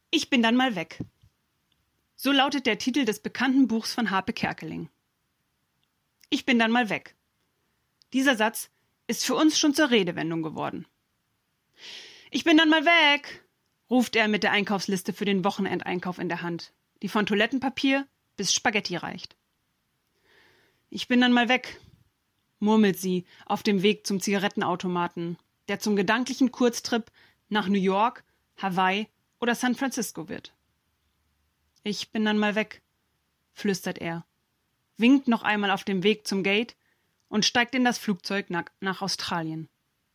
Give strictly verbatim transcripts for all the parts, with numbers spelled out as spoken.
Ich bin dann mal weg. So lautet der Titel des bekannten Buchs von Harpe Kerkeling. Ich bin dann mal weg. Dieser Satz ist für uns schon zur Redewendung geworden. Ich bin dann mal weg, ruft er mit der Einkaufsliste für den Wochenendeinkauf in der Hand, die von Toilettenpapier bis Spaghetti reicht. Ich bin dann mal weg, murmelt sie auf dem Weg zum Zigarettenautomaten, der zum gedanklichen Kurztrip nach New York, Hawaii oder San Francisco wird. Ich bin dann mal weg, flüstert er, winkt noch einmal auf dem Weg zum Gate und steigt in das Flugzeug nach, nach Australien.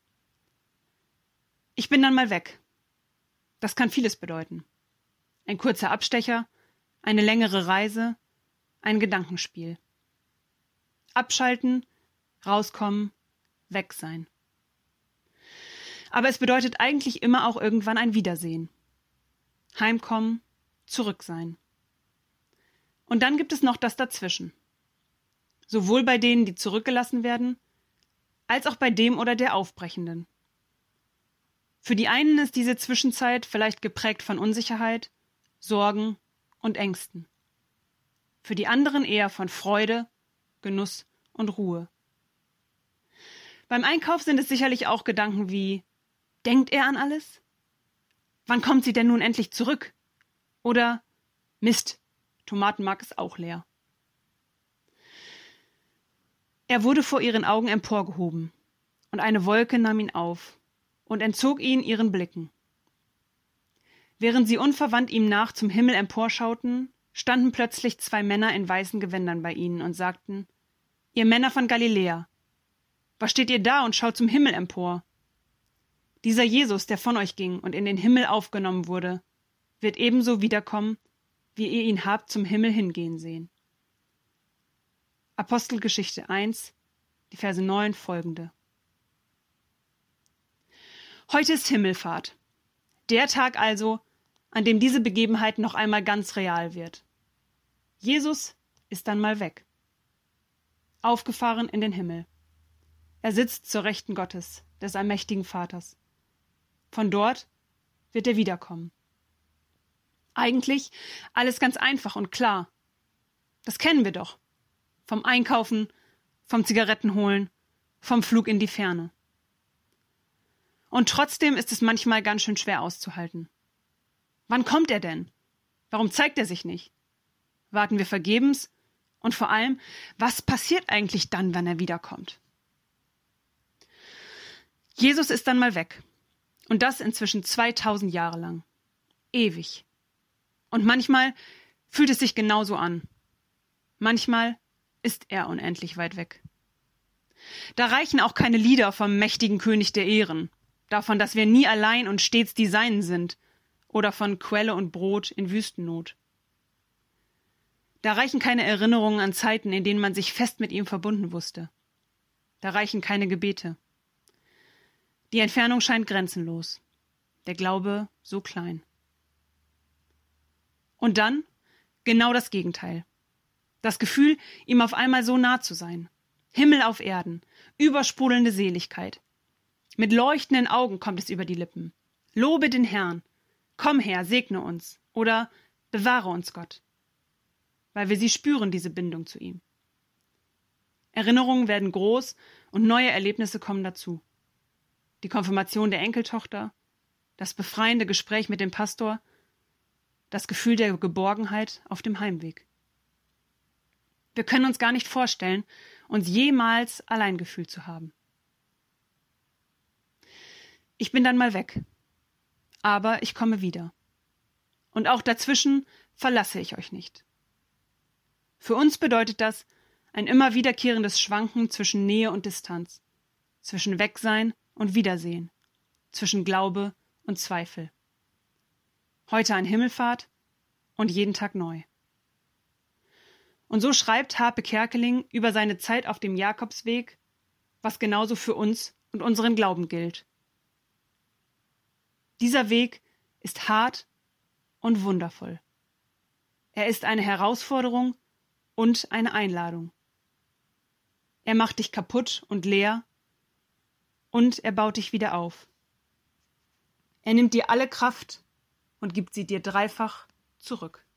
Ich bin dann mal weg. Das kann vieles bedeuten. Ein kurzer Abstecher, eine längere Reise, ein Gedankenspiel. Abschalten, rauskommen, weg sein. Aber es bedeutet eigentlich immer auch irgendwann ein Wiedersehen. Heimkommen, zurück sein. Und dann gibt es noch das Dazwischen. Sowohl bei denen, die zurückgelassen werden, als auch bei dem oder der Aufbrechenden. Für die einen ist diese Zwischenzeit vielleicht geprägt von Unsicherheit, Sorgen und Ängsten. Für die anderen eher von Freude, Genuss und Ruhe. Beim Einkauf sind es sicherlich auch Gedanken wie: Denkt er an alles? Wann kommt sie denn nun endlich zurück? Oder Mist, Tomatenmark ist auch leer. Er wurde vor ihren Augen emporgehoben, und eine Wolke nahm ihn auf und entzog ihn ihren Blicken. Während sie unverwandt ihm nach zum Himmel emporschauten, standen plötzlich zwei Männer in weißen Gewändern bei ihnen und sagten: Ihr Männer von Galiläa, was steht ihr da und schaut zum Himmel empor? Dieser Jesus, der von euch ging und in den Himmel aufgenommen wurde, wird ebenso wiederkommen, wie ihr ihn habt zum Himmel hingehen sehen. Apostelgeschichte eins, die Verse neun folgende. Heute ist Himmelfahrt. Der Tag also, an dem diese Begebenheit noch einmal ganz real wird. Jesus ist dann mal weg. Aufgefahren in den Himmel. Er sitzt zur Rechten Gottes, des allmächtigen Vaters. Von dort wird er wiederkommen. Eigentlich alles ganz einfach und klar. Das kennen wir doch. Vom Einkaufen, vom Zigarettenholen, vom Flug in die Ferne. Und trotzdem ist es manchmal ganz schön schwer auszuhalten. Wann kommt er denn? Warum zeigt er sich nicht? Warten wir vergebens? Und vor allem, was passiert eigentlich dann, wenn er wiederkommt? Jesus ist dann mal weg. Und das inzwischen zweitausend Jahre lang. Ewig. Und manchmal fühlt es sich genauso an. Manchmal ist er unendlich weit weg. Da reichen auch keine Lieder vom mächtigen König der Ehren, davon, dass wir nie allein und stets die Seinen sind, oder von Quelle und Brot in Wüstennot. Da reichen keine Erinnerungen an Zeiten, in denen man sich fest mit ihm verbunden wusste. Da reichen keine Gebete. Die Entfernung scheint grenzenlos, der Glaube so klein. Und dann genau das Gegenteil. Das Gefühl, ihm auf einmal so nah zu sein. Himmel auf Erden, übersprudelnde Seligkeit. Mit leuchtenden Augen kommt es über die Lippen. Lobe den Herrn. Komm her, segne uns. Oder bewahre uns Gott. Weil wir sie spüren, diese Bindung zu ihm. Erinnerungen werden groß und neue Erlebnisse kommen dazu. Die Konfirmation der Enkeltochter, das befreiende Gespräch mit dem Pastor, das Gefühl der Geborgenheit auf dem Heimweg. Wir können uns gar nicht vorstellen, uns jemals allein gefühlt zu haben. Ich bin dann mal weg, aber ich komme wieder. Und auch dazwischen verlasse ich euch nicht. Für uns bedeutet das ein immer wiederkehrendes Schwanken zwischen Nähe und Distanz, zwischen Wegsein und Wiedersehen, zwischen Glaube und Zweifel. Heute an Himmelfahrt und jeden Tag neu. Und so schreibt Harpe Kerkeling über seine Zeit auf dem Jakobsweg, was genauso für uns und unseren Glauben gilt. Dieser Weg ist hart und wundervoll. Er ist eine Herausforderung und eine Einladung. Er macht dich kaputt und leer und er baut dich wieder auf. Er nimmt dir alle Kraft und gibt sie dir dreifach zurück.